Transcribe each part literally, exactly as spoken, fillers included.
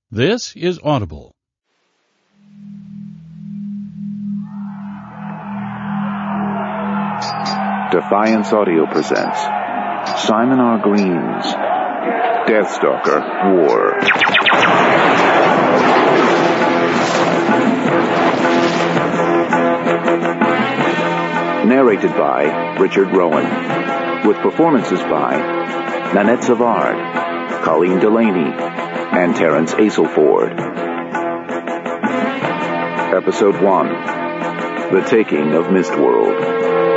This is Audible. Defiance Audio presents Simon R. Green's Deathstalker War. Narrated by Richard Rowan, with performances by Nanette Savard, Colleen Delaney, and Terrence Aselford. Episode one, The Taking of Mistworld.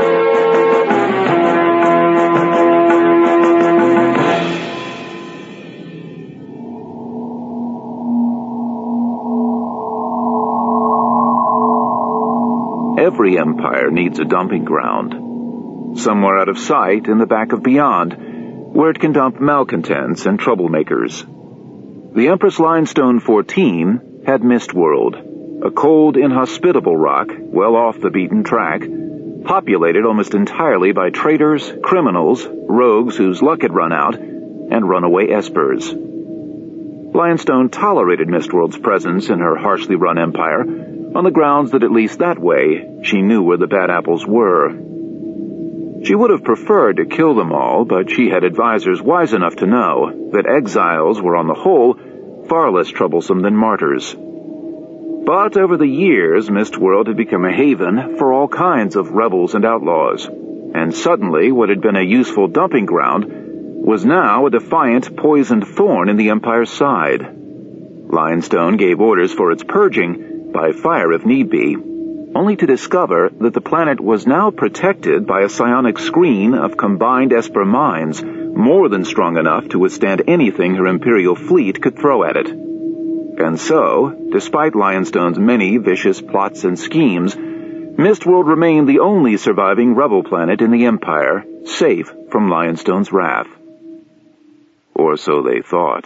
Every empire needs a dumping ground, somewhere out of sight in the back of beyond, where it can dump malcontents and troublemakers. The Empress Limestone fourteen had Mistworld, a cold, inhospitable rock well off the beaten track, populated almost entirely by traitors, criminals, rogues whose luck had run out, and runaway espers. Lionstone tolerated Mistworld's presence in her harshly run empire, on the grounds that at least that way she knew where the bad apples were. She would have preferred to kill them all, but she had advisors wise enough to know that exiles were on the whole far less troublesome than martyrs. But over the years, Mistworld had become a haven for all kinds of rebels and outlaws, and suddenly what had been a useful dumping ground was now a defiant, poisoned thorn in the Empire's side. Lionstone gave orders for its purging, by fire if need be, only to discover that the planet was now protected by a psionic screen of combined Esper minds, more than strong enough to withstand anything her Imperial fleet could throw at it. And so, despite Lionstone's many vicious plots and schemes, Mistworld remained the only surviving rebel planet in the Empire, safe from Lionstone's wrath. Or so they thought.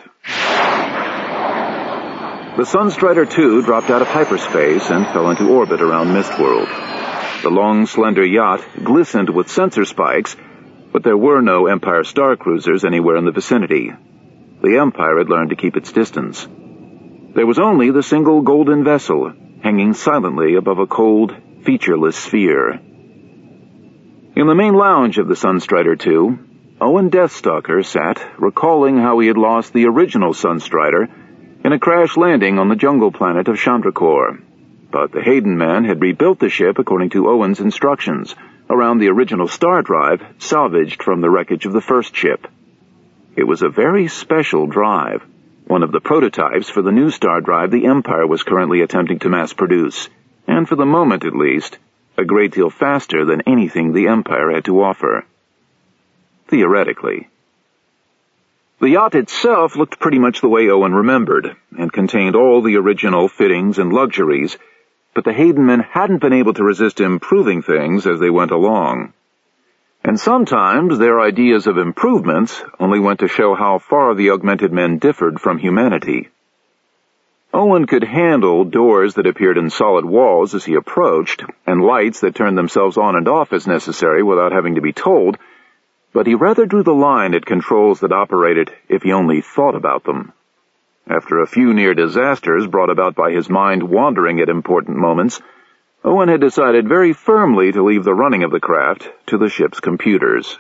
The Sunstrider two dropped out of hyperspace and fell into orbit around Mistworld. The long, slender yacht glistened with sensor spikes, but there were no Empire star cruisers anywhere in the vicinity. The Empire had learned to keep its distance. There was only the single golden vessel, hanging silently above a cold, featureless sphere. In the main lounge of the Sunstrider two, Owen Deathstalker sat, recalling how he had lost the original Sunstrider in a crash landing on the jungle planet of Chandracore. But the Hayden man had rebuilt the ship according to Owen's instructions, around the original star drive salvaged from the wreckage of the first ship. It was a very special drive, one of the prototypes for the new star drive the Empire was currently attempting to mass produce, and for the moment at least, a great deal faster than anything the Empire had to offer. Theoretically. The yacht itself looked pretty much the way Owen remembered, and contained all the original fittings and luxuries, but the Hayden men hadn't been able to resist improving things as they went along. And sometimes their ideas of improvements only went to show how far the augmented men differed from humanity. Owen could handle doors that appeared in solid walls as he approached, and lights that turned themselves on and off as necessary without having to be told, but he rather drew the line at controls that operated if he only thought about them. After a few near disasters brought about by his mind wandering at important moments, Owen had decided very firmly to leave the running of the craft to the ship's computers.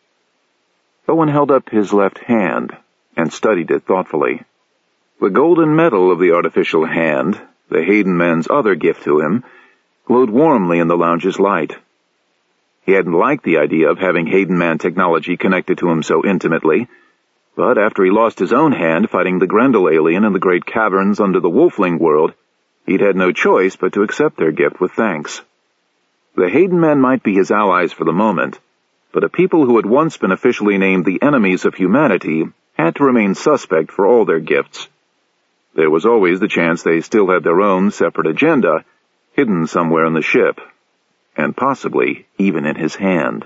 Owen held up his left hand and studied it thoughtfully. The golden metal of the artificial hand, the Hayden man's other gift to him, glowed warmly in the lounge's light. He hadn't liked the idea of having Hayden man technology connected to him so intimately, but after he lost his own hand fighting the Grendel alien in the great caverns under the Wolfling world, he'd had no choice but to accept their gift with thanks. The Hayden men might be his allies for the moment, but a people who had once been officially named the enemies of humanity had to remain suspect for all their gifts. There was always the chance they still had their own separate agenda, hidden somewhere in the ship, and possibly even in his hand.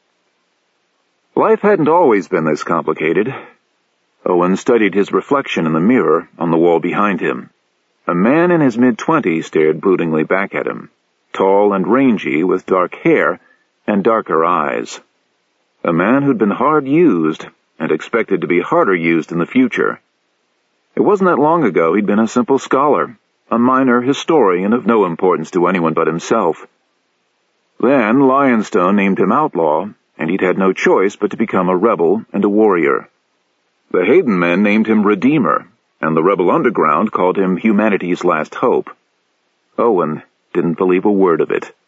Life hadn't always been this complicated. Owen studied his reflection in the mirror on the wall behind him. A man in his mid-twenties stared broodingly back at him, tall and rangy with dark hair and darker eyes. A man who'd been hard used and expected to be harder used in the future. It wasn't that long ago he'd been a simple scholar, a minor historian of no importance to anyone but himself. Then Lionstone named him outlaw, and he'd had no choice but to become a rebel and a warrior. The Hayden men named him Redeemer, and the rebel underground called him humanity's last hope. Owen didn't believe a word of it.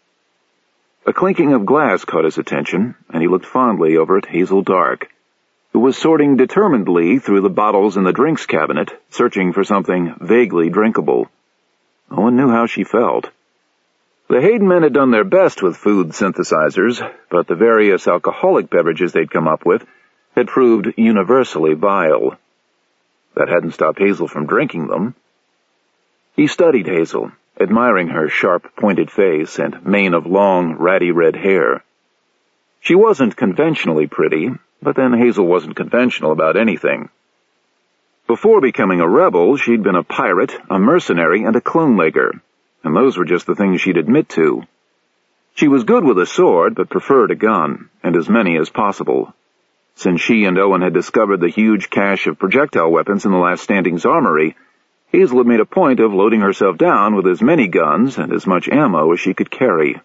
A clinking of glass caught his attention, and he looked fondly over at Hazel Dark, who was sorting determinedly through the bottles in the drinks cabinet, searching for something vaguely drinkable. Owen knew how she felt. The Hayden men had done their best with food synthesizers, but the various alcoholic beverages they'd come up with had proved universally vile. That hadn't stopped Hazel from drinking them. He studied Hazel, admiring her sharp, pointed face and mane of long, ratty red hair. She wasn't conventionally pretty, but then Hazel wasn't conventional about anything. Before becoming a rebel, she'd been a pirate, a mercenary, and a clone-legger, and those were just the things she'd admit to. She was good with a sword, but preferred a gun, and as many as possible. Since she and Owen had discovered the huge cache of projectile weapons in the last Standing's armory, Hazel had made a point of loading herself down with as many guns and as much ammo as she could carry.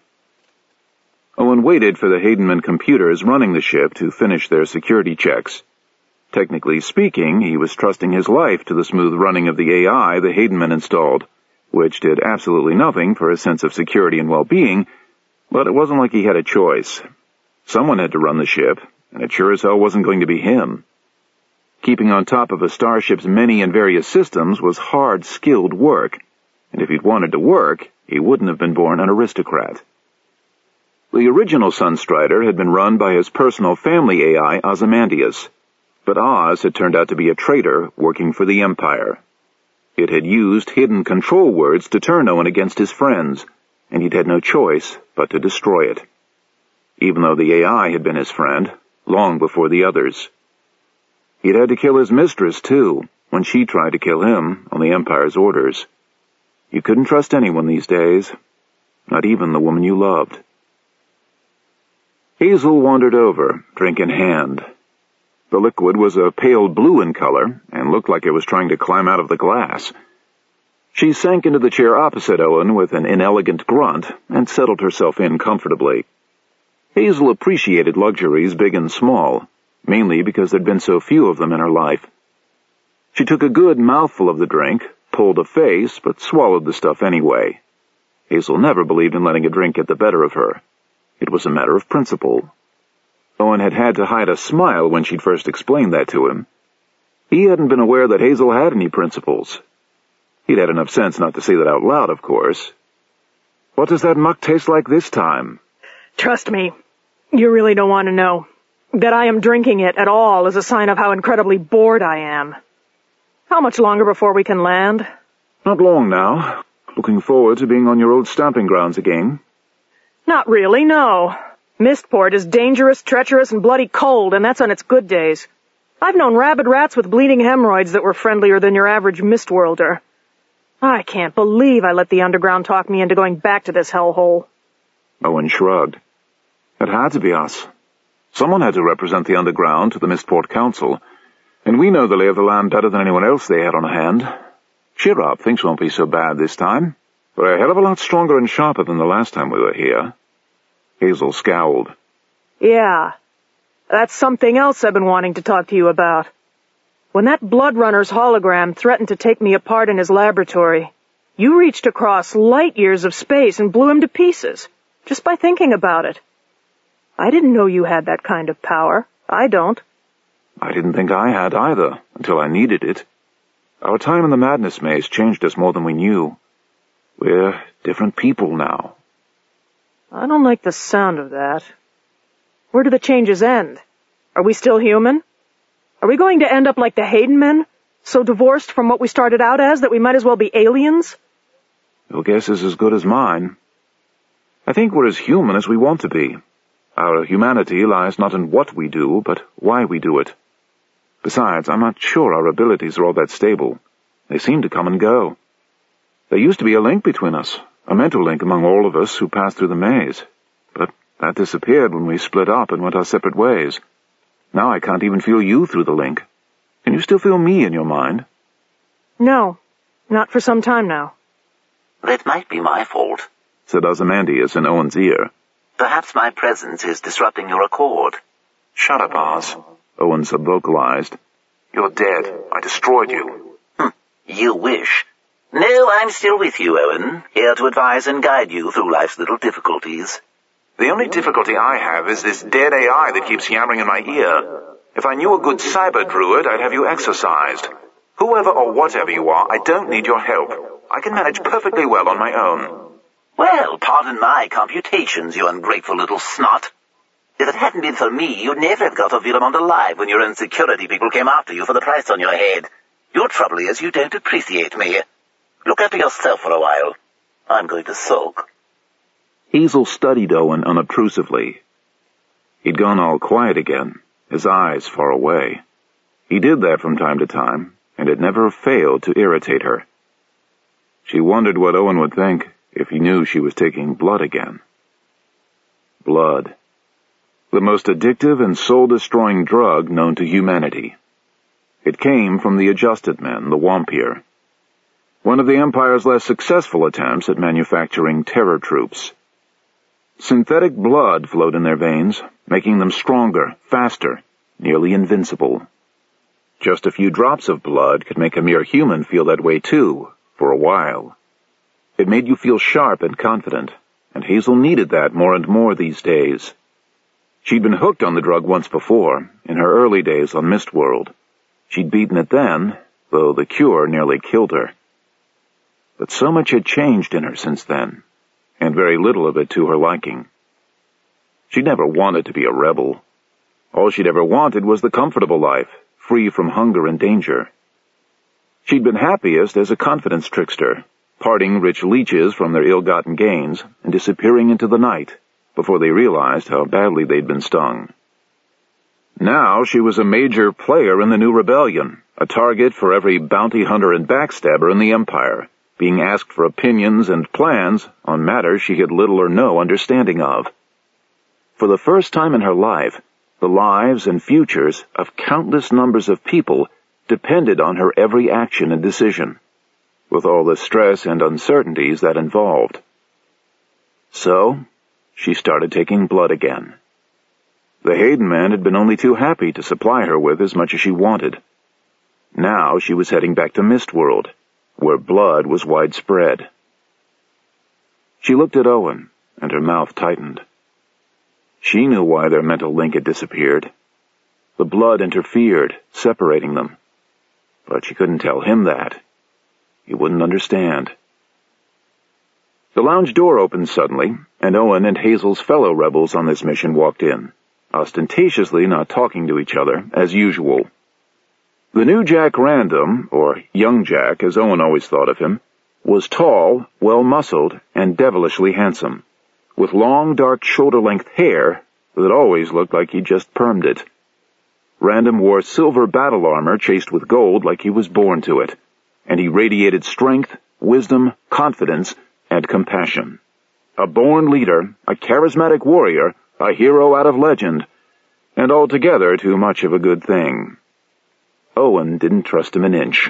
Owen waited for the Haydenman computers running the ship to finish their security checks. Technically speaking, he was trusting his life to the smooth running of the A I the Haydenman installed, which did absolutely nothing for his sense of security and well-being, but it wasn't like he had a choice. Someone had to run the ship, and it sure as hell wasn't going to be him. Keeping on top of a starship's many and various systems was hard, skilled work, and if he'd wanted to work, he wouldn't have been born an aristocrat. The original Sunstrider had been run by his personal family A I, Ozymandias, but Oz had turned out to be a traitor working for the Empire. It had used hidden control words to turn Owen against his friends, and he'd had no choice but to destroy it. Even though the A I had been his friend, long before the others. He'd had to kill his mistress, too, when she tried to kill him on the Empire's orders. You couldn't trust anyone these days, not even the woman you loved. Hazel wandered over, drink in hand. The liquid was a pale blue in color and looked like it was trying to climb out of the glass. She sank into the chair opposite Owen with an inelegant grunt and settled herself in comfortably. Hazel appreciated luxuries big and small, mainly because there'd been so few of them in her life. She took a good mouthful of the drink, pulled a face, but swallowed the stuff anyway. Hazel never believed in letting a drink get the better of her. It was a matter of principle. Owen had had to hide a smile when she'd first explained that to him. He hadn't been aware that Hazel had any principles. He'd had enough sense not to say that out loud, of course. What does that muck taste like this time? Trust me, you really don't want to know. That I am drinking it at all is a sign of how incredibly bored I am. How much longer before we can land? Not long now. Looking forward to being on your old stomping grounds again. Not really, no. Mistport is dangerous, treacherous, and bloody cold, and that's on its good days. I've known rabid rats with bleeding hemorrhoids that were friendlier than your average Mistworlder. I can't believe I let the underground talk me into going back to this hellhole. Owen shrugged. It had to be us. Someone had to represent the underground to the Mistport Council, and we know the lay of the land better than anyone else they had on hand. Cheer up, things won't be so bad this time. We're a hell of a lot stronger and sharper than the last time we were here. Hazel scowled. Yeah, that's something else I've been wanting to talk to you about. When that Bloodrunner's hologram threatened to take me apart in his laboratory, you reached across light years of space and blew him to pieces, just by thinking about it. I didn't know you had that kind of power. I don't. I didn't think I had either, until I needed it. Our time in the Madness Maze changed us more than we knew. We're different people now. I don't like the sound of that. Where do the changes end? Are we still human? Are we going to end up like the Hayden men, so divorced from what we started out as that we might as well be aliens? Your guess is as good as mine. I think we're as human as we want to be. Our humanity lies not in what we do, but why we do it. Besides, I'm not sure our abilities are all that stable. They seem to come and go. There used to be a link between us, a mental link among all of us who passed through the maze. But that disappeared when we split up and went our separate ways. Now I can't even feel you through the link. Can you still feel me in your mind? No, not for some time now. That might be my fault, said Ozymandias in Owen's ear. Perhaps my presence is disrupting your accord. Shut up, Oz, Owen subvocalized. You're dead. I destroyed you. Hm, you wish. No, I'm still with you, Owen, here to advise and guide you through life's little difficulties. The only difficulty I have is this dead A I that keeps yammering in my ear. If I knew a good cyber druid, I'd have you exorcised. Whoever or whatever you are, I don't need your help. I can manage perfectly well on my own. Well, pardon my computations, you ungrateful little snot. If it hadn't been for me, you'd never have got Ovilamont alive when your own security people came after you for the price on your head. Your trouble is you don't appreciate me. Look after yourself for a while. I'm going to sulk. Hazel studied Owen unobtrusively. He'd gone all quiet again, his eyes far away. He did that from time to time, and it never failed to irritate her. She wondered what Owen would think if he knew she was taking blood again. Blood. The most addictive and soul-destroying drug known to humanity. It came from the Adjusted Men, the Wampir, one of the Empire's less successful attempts at manufacturing terror troops. Synthetic blood flowed in their veins, making them stronger, faster, nearly invincible. Just a few drops of blood could make a mere human feel that way too, for a while. It made you feel sharp and confident, and Hazel needed that more and more these days. She'd been hooked on the drug once before, in her early days on Mistworld. She'd beaten it then, though the cure nearly killed her. But so much had changed in her since then, and very little of it to her liking. She'd never wanted to be a rebel. All she'd ever wanted was the comfortable life, free from hunger and danger. She'd been happiest as a confidence trickster, parting rich leeches from their ill-gotten gains and disappearing into the night before they realized how badly they'd been stung. Now she was a major player in the new rebellion, a target for every bounty hunter and backstabber in the Empire, being asked for opinions and plans on matters she had little or no understanding of. For the first time in her life, the lives and futures of countless numbers of people depended on her every action and decision, with all the stress and uncertainties that involved. So, she started taking blood again. The Hayden men had been only too happy to supply her with as much as she wanted. Now she was heading back to Mistworld, where blood was widespread. She looked at Owen, and her mouth tightened. She knew why their mental link had disappeared. The blood interfered, separating them. But she couldn't tell him that. He wouldn't understand. The lounge door opened suddenly, and Owen and Hazel's fellow rebels on this mission walked in, ostentatiously not talking to each other, as usual. The new Jack Random, or Young Jack as Owen always thought of him, was tall, well-muscled, and devilishly handsome, with long, dark, shoulder-length hair that always looked like he just permed it. Random wore silver battle armor chased with gold like he was born to it, and he radiated strength, wisdom, confidence, and compassion. A born leader, a charismatic warrior, a hero out of legend, and altogether too much of a good thing. Owen didn't trust him an inch.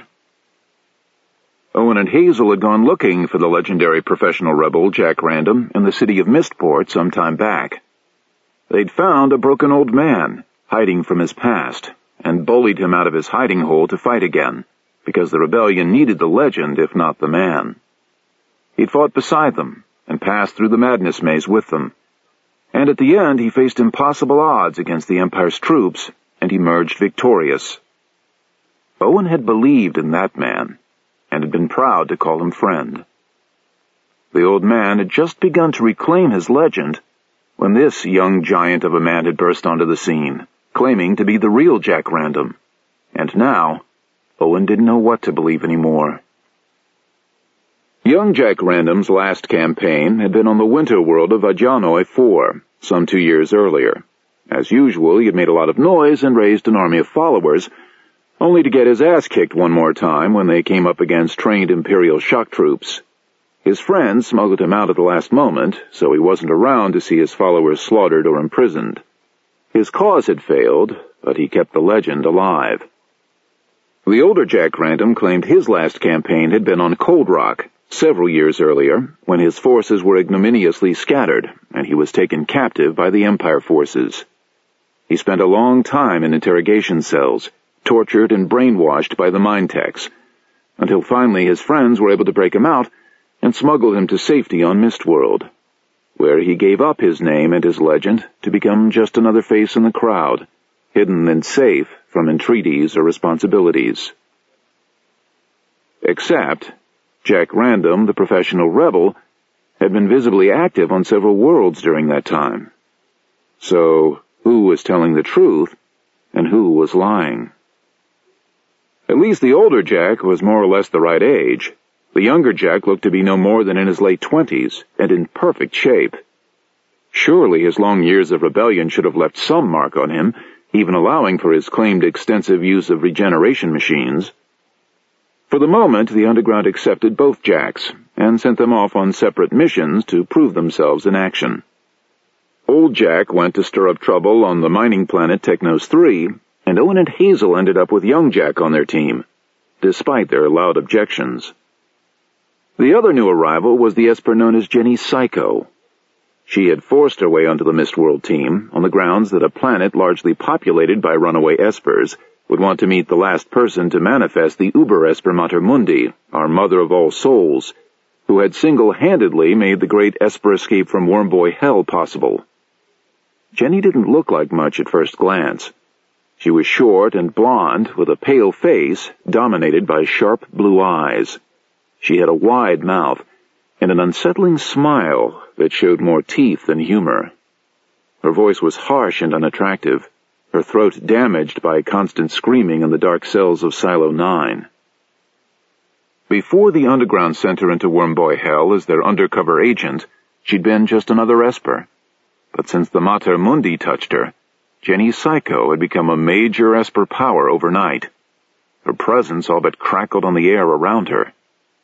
Owen and Hazel had gone looking for the legendary professional rebel Jack Random in the city of Mistport some time back. They'd found a broken old man, hiding from his past, and bullied him out of his hiding hole to fight again, because the rebellion needed the legend if not the man. He'd fought beside them, and passed through the madness maze with them, and at the end he faced impossible odds against the Empire's troops, and emerged victorious. Owen had believed in that man, and had been proud to call him friend. The old man had just begun to reclaim his legend when this young giant of a man had burst onto the scene, claiming to be the real Jack Random, and now Owen didn't know what to believe anymore. Young Jack Random's last campaign had been on the winter world of Ajanoi four, some two years earlier. As usual, he had made a lot of noise and raised an army of followers, only to get his ass kicked one more time when they came up against trained Imperial shock troops. His friends smuggled him out at the last moment, so he wasn't around to see his followers slaughtered or imprisoned. His cause had failed, but he kept the legend alive. The older Jack Random claimed his last campaign had been on Cold Rock, several years earlier, when his forces were ignominiously scattered, and he was taken captive by the Empire forces. He spent a long time in interrogation cells, tortured and brainwashed by the Mindtechs, until finally his friends were able to break him out and smuggle him to safety on Mistworld, where he gave up his name and his legend to become just another face in the crowd, hidden and safe from entreaties or responsibilities. Except, Jack Random, the professional rebel, had been visibly active on several worlds during that time. So, who was telling the truth, and who was lying? At least the older Jack was more or less the right age. The younger Jack looked to be no more than in his late twenties, and in perfect shape. Surely his long years of rebellion should have left some mark on him, even allowing for his claimed extensive use of regeneration machines. For the moment, the Underground accepted both Jacks, and sent them off on separate missions to prove themselves in action. Old Jack went to stir up trouble on the mining planet Technos three, and Owen and Hazel ended up with young Jack on their team, despite their loud objections. The other new arrival was the Esper known as Jenny Psycho. She had forced her way onto the Mistworld team on the grounds that a planet largely populated by runaway Espers would want to meet the last person to manifest the Uber Esper Mater Mundi, our Mother of all souls, who had single-handedly made the great Esper escape from Wormboy Hell possible. Jenny didn't look like much at first glance. She was short and blonde, with a pale face dominated by sharp blue eyes. She had a wide mouth and an unsettling smile that showed more teeth than humor. Her voice was harsh and unattractive, her throat damaged by constant screaming in the dark cells of Silo nine. Before the Underground sent her into Wormboy Hell as their undercover agent, she'd been just another Esper. But since the Mater Mundi touched her, Jenny Psycho had become a major Esper power overnight. Her presence all but crackled on the air around her.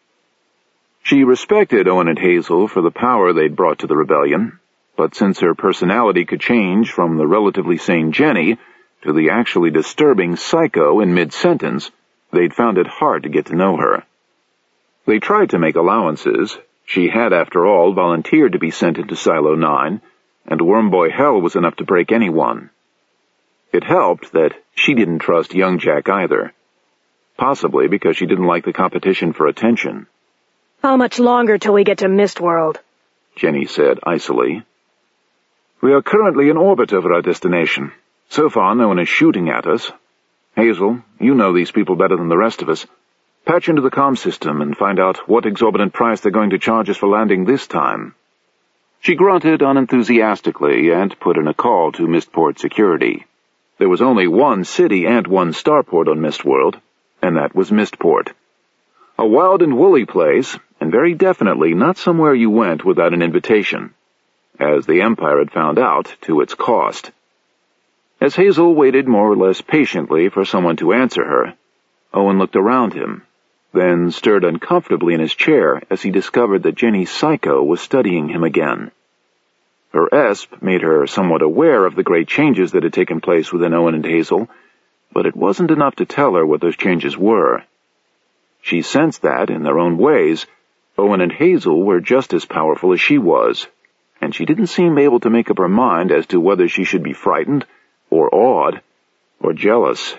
She respected Owen and Hazel for the power they'd brought to the rebellion, but since her personality could change from the relatively sane Jenny to the actually disturbing Psycho in mid-sentence, they'd found it hard to get to know her. They tried to make allowances. She had, after all, volunteered to be sent into Silo nine, and Wormboy Hell was enough to break anyone. It helped that she didn't trust young Jack either, possibly because she didn't like the competition for attention. How much longer till we get to Mistworld? Jenny said icily. We are currently in orbit over our destination. So far, no one is shooting at us. Hazel, you know these people better than the rest of us. Patch into the comm system and find out what exorbitant price they're going to charge us for landing this time. She grunted unenthusiastically and put in a call to Mistport security. There was only one city and one starport on Mistworld, and that was Mistport. A wild and woolly place, and very definitely not somewhere you went without an invitation, as the Empire had found out to its cost. As Hazel waited more or less patiently for someone to answer her, Owen looked around him, then stirred uncomfortably in his chair as he discovered that Jenny Psycho was studying him again. Her esp made her somewhat aware of the great changes that had taken place within Owen and Hazel, but it wasn't enough to tell her what those changes were. She sensed that, in their own ways, Owen and Hazel were just as powerful as she was, and she didn't seem able to make up her mind as to whether she should be frightened, or awed, or jealous.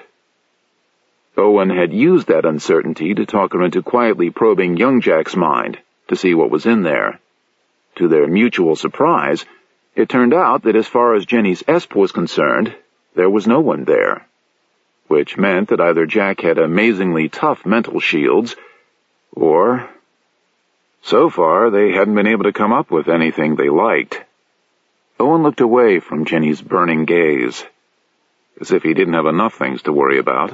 Owen had used that uncertainty to talk her into quietly probing young Jack's mind to see what was in there. To their mutual surprise, it turned out that as far as Jenny's esp was concerned, there was no one there, which meant that either Jack had amazingly tough mental shields, or, so far, they hadn't been able to come up with anything they liked. Owen looked away from Jenny's burning gaze, as if he didn't have enough things to worry about.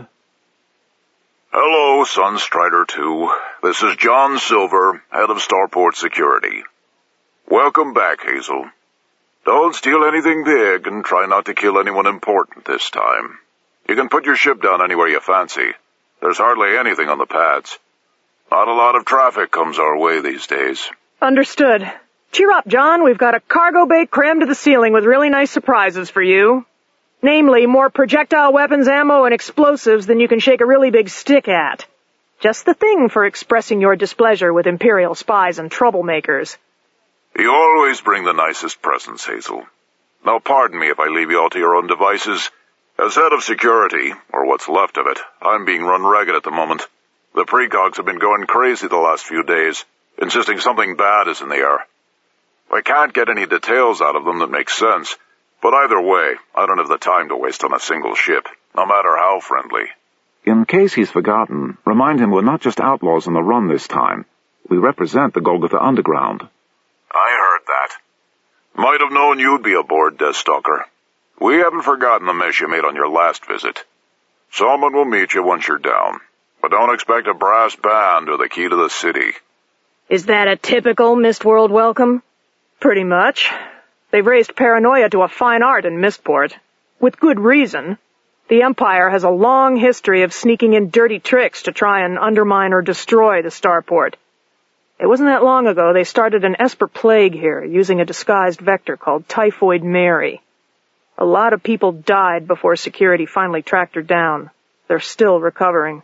Hello, Sunstrider two. This is John Silver, head of Starport Security. Welcome back, Hazel. Don't steal anything big and try not to kill anyone important this time. You can put your ship down anywhere you fancy. There's hardly anything on the pads. Not a lot of traffic comes our way these days. Understood. Cheer up, John. We've got a cargo bay crammed to the ceiling with really nice surprises for you. Namely, more projectile weapons, ammo, and explosives than you can shake a really big stick at. Just the thing for expressing your displeasure with Imperial spies and troublemakers. You always bring the nicest presents, Hazel. Now pardon me if I leave you all to your own devices. As head of security, or what's left of it, I'm being run ragged at the moment. The precogs have been going crazy the last few days, insisting something bad is in the air. I can't get any details out of them that make sense, but either way, I don't have the time to waste on a single ship, no matter how friendly. In case he's forgotten, remind him we're not just outlaws on the run this time. We represent the Golgotha Underground. I heard that. Might have known you'd be aboard, Deathstalker. We haven't forgotten the mess you made on your last visit. Someone will meet you once you're down, but don't expect a brass band or the key to the city. Is that a typical Mistworld welcome? Pretty much. They've raised paranoia to a fine art in Mistport. With good reason. The Empire has a long history of sneaking in dirty tricks to try and undermine or destroy the starport. It wasn't that long ago they started an Esper plague here, using a disguised vector called Typhoid Mary. A lot of people died before security finally tracked her down. They're still recovering.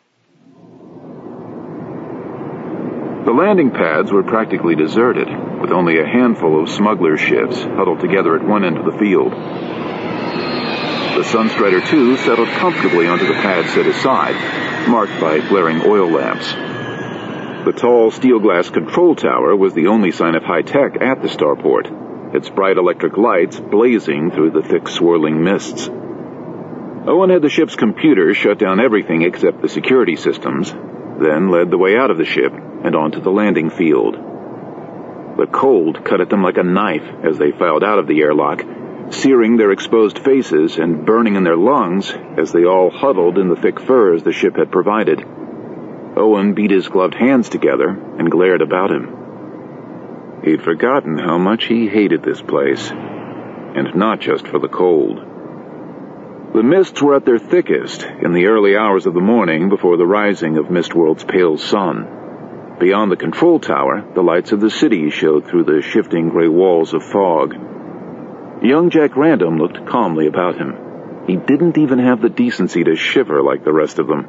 The landing pads were practically deserted, with only a handful of smuggler ships huddled together at one end of the field. The Sunstrider two settled comfortably onto the pad set aside, marked by flaring oil lamps. The tall steel glass control tower was the only sign of high tech at the starport, its bright electric lights blazing through the thick swirling mists. Owen had the ship's computer shut down everything except the security systems, then led the way out of the ship and onto the landing field. The cold cut at them like a knife as they filed out of the airlock, searing their exposed faces and burning in their lungs as they all huddled in the thick furs the ship had provided. Owen beat his gloved hands together and glared about him. He'd forgotten how much he hated this place, and not just for the cold. The mists were at their thickest in the early hours of the morning before the rising of Mistworld's pale sun. Beyond the control tower, the lights of the city showed through the shifting gray walls of fog. Young Jack Random looked calmly about him. He didn't even have the decency to shiver like the rest of them.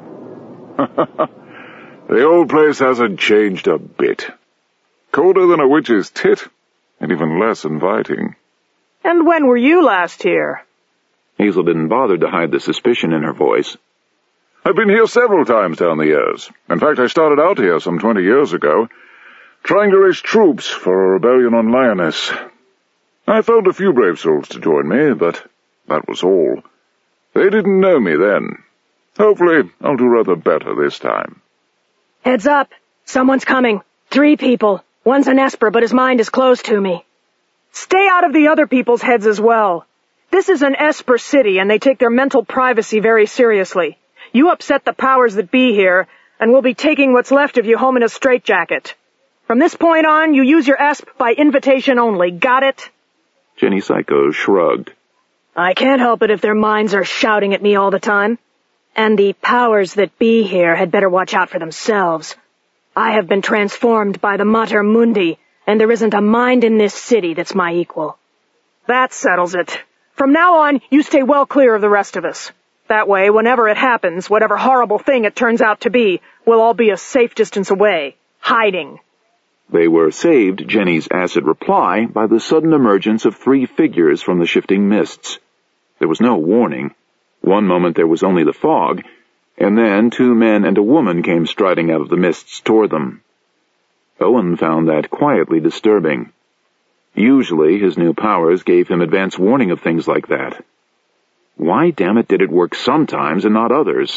The old place hasn't changed a bit. Colder than a witch's tit, and even less inviting. And when were you last here? Hazel didn't bother to hide the suspicion in her voice. I've been here several times down the years. In fact, I started out here some twenty years ago, trying to raise troops for a rebellion on Lioness. I found a few brave souls to join me, but that was all. They didn't know me then. Hopefully, I'll do rather better this time. Heads up. Someone's coming. Three people. One's an Esper, but his mind is closed to me. Stay out of the other people's heads as well. This is an Esper city, and they take their mental privacy very seriously. You upset the powers that be here, and we'll be taking what's left of you home in a straitjacket. From this point on, you use your Esp by invitation only. Got it? Jenny Psycho shrugged. I can't help it if their minds are shouting at me all the time. And the powers that be here had better watch out for themselves. I have been transformed by the Mater Mundi, and there isn't a mind in this city that's my equal. That settles it. From now on, you stay well clear of the rest of us. That way, whenever it happens, whatever horrible thing it turns out to be, we'll all be a safe distance away, hiding. They were saved, Jenny's acid reply, by the sudden emergence of three figures from the shifting mists. There was no warning. One moment there was only the fog, and then two men and a woman came striding out of the mists toward them. Owen found that quietly disturbing. Usually his new powers gave him advance warning of things like that. Why, damn it, did it work sometimes and not others?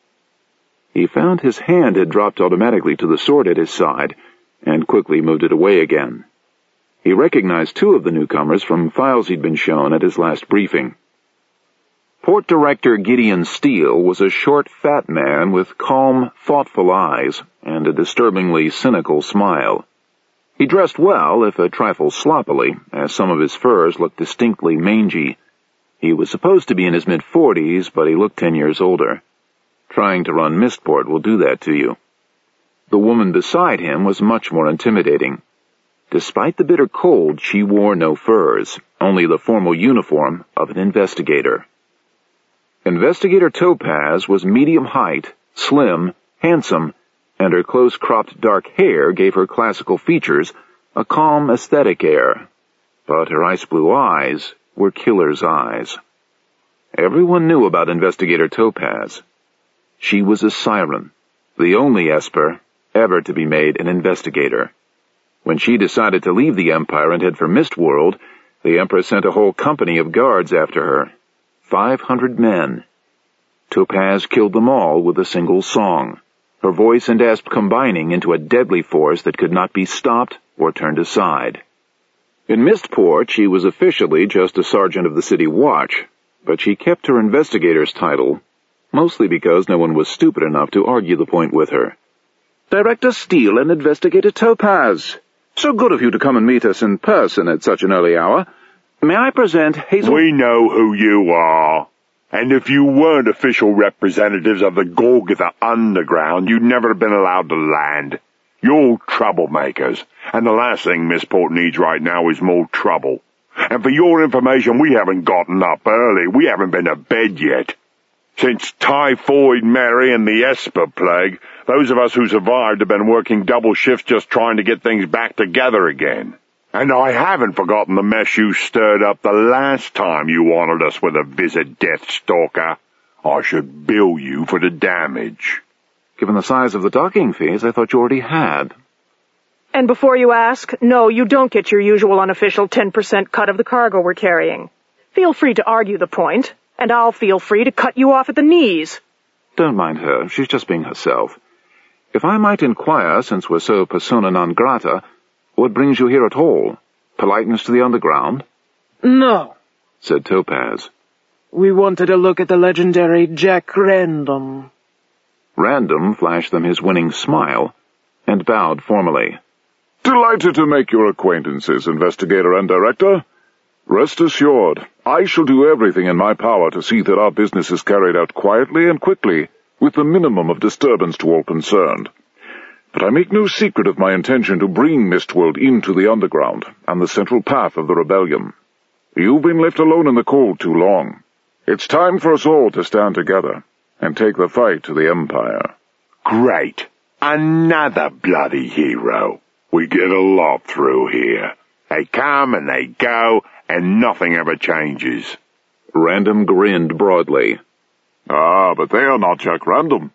He found his hand had dropped automatically to the sword at his side, and quickly moved it away again. He recognized two of the newcomers from files he'd been shown at his last briefing. Port Director Gideon Steele was a short, fat man with calm, thoughtful eyes and a disturbingly cynical smile. He dressed well, if a trifle sloppily, as some of his furs looked distinctly mangy. He was supposed to be in his mid-forties, but he looked ten years older. Trying to run Mistport will do that to you. The woman beside him was much more intimidating. Despite the bitter cold, she wore no furs, only the formal uniform of an investigator. Investigator Topaz was medium height, slim, handsome, and her close-cropped dark hair gave her classical features a calm, aesthetic air. But her ice-blue eyes were killer's eyes. Everyone knew about Investigator Topaz. She was a siren, the only Esper ever to be made an investigator. When she decided to leave the Empire and head for Mistworld, the Emperor sent a whole company of guards after her. Five hundred men. Topaz killed them all with a single song, her voice and Esp combining into a deadly force that could not be stopped or turned aside. In Mistport, she was officially just a sergeant of the City Watch, but she kept her investigator's title, mostly because no one was stupid enough to argue the point with her. Director Steele and Investigator Topaz. So good of you to come and meet us in person at such an early hour. May I present Hazel— We know who you are. And if you weren't official representatives of the Golgotha Underground, you'd never have been allowed to land. You're all troublemakers, and the last thing Mistport needs right now is more trouble. And for your information, we haven't gotten up early. We haven't been to bed yet. Since Typhoid Mary and the Esper Plague, those of us who survived have been working double shifts just trying to get things back together again. And I haven't forgotten the mess you stirred up the last time you honored us with a visit, Deathstalker. I should bill you for the damage. Given the size of the docking fees, I thought you already had. And before you ask, no, you don't get your usual unofficial ten percent cut of the cargo we're carrying. Feel free to argue the point, and I'll feel free to cut you off at the knees. Don't mind her. She's just being herself. If I might inquire, since we're so persona non grata, what brings you here at all? Politeness to the underground? No, said Topaz. We wanted a look at the legendary Jack Random. Random flashed them his winning smile and bowed formally. Delighted to make your acquaintances, Investigator and Director. Rest assured, I shall do everything in my power to see that our business is carried out quietly and quickly, with the minimum of disturbance to all concerned. But I make no secret of my intention to bring Mistworld into the underground and the central path of the rebellion. You've been left alone in the cold too long. It's time for us all to stand together and take the fight to the Empire. Great. Another bloody hero. We get a lot through here. They come and they go, and nothing ever changes. Random grinned broadly. Ah, but they are not Jack Random.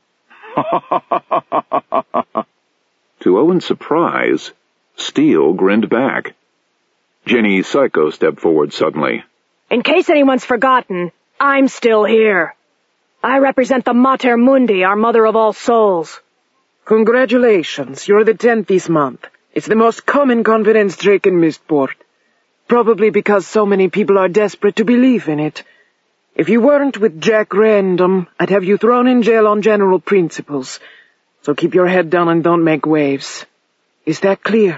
To Owen's surprise, Steele grinned back. Jenny Psycho stepped forward suddenly. In case anyone's forgotten, I'm still here. I represent the Mater Mundi, our Mother of All Souls. Congratulations, you're the tenth this month. It's the most common confidence trick in Mistport. Probably because so many people are desperate to believe in it. If you weren't with Jack Random, I'd have you thrown in jail on general principles. So keep your head down and don't make waves. Is that clear?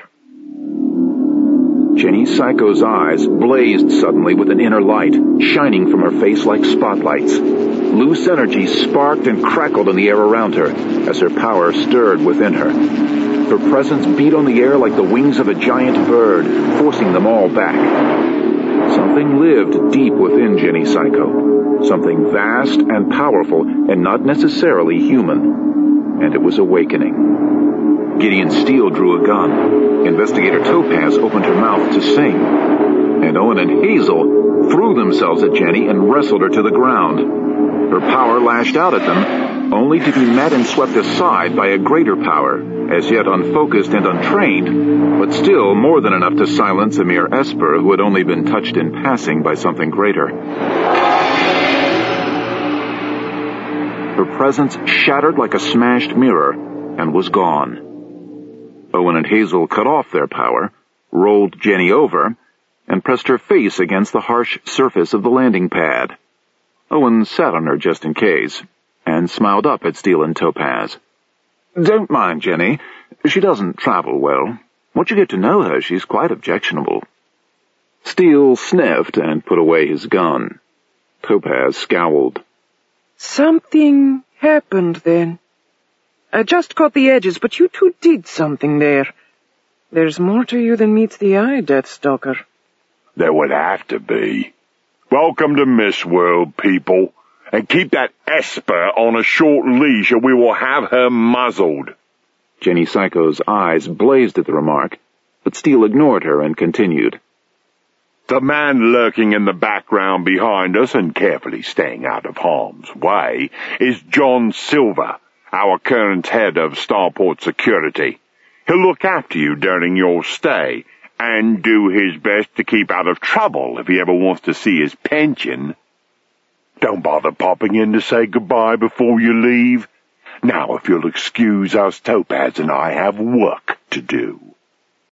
Jenny Psycho's eyes blazed suddenly with an inner light, shining from her face like spotlights. Loose energy sparked and crackled in the air around her as her power stirred within her. Her presence beat on the air like the wings of a giant bird, forcing them all back. Something lived deep within Jenny Psycho. Something vast and powerful and not necessarily human. And it was awakening. Gideon Steele drew a gun. Investigator Topaz opened her mouth to sing. And Owen and Hazel threw themselves at Jenny and wrestled her to the ground. Her power lashed out at them, only to be met and swept aside by a greater power, as yet unfocused and untrained, but still more than enough to silence a mere Esper who had only been touched in passing by something greater. Her presence shattered like a smashed mirror and was gone. Owen and Hazel cut off their power, rolled Jenny over, and pressed her face against the harsh surface of the landing pad. Owen sat on her just in case, and smiled up at Steele and Topaz. Don't mind Jenny. She doesn't travel well. Once you get to know her, she's quite objectionable. Steele sniffed and put away his gun. Topaz scowled. Something happened then. I just caught the edges, but you two did something there. There's more to you than meets the eye, Deathstalker. There would have to be. Welcome to Mistworld, people. And keep that Esper on a short leash or we will have her muzzled." Jenny Psycho's eyes blazed at the remark, but Steele ignored her and continued. "The man lurking in the background behind us and carefully staying out of harm's way is John Silver, our current head of Starport Security. He'll look after you during your stay and do his best to keep out of trouble if he ever wants to see his pension. Don't bother popping in to say goodbye before you leave. Now, if you'll excuse us, Topaz and I have work to do."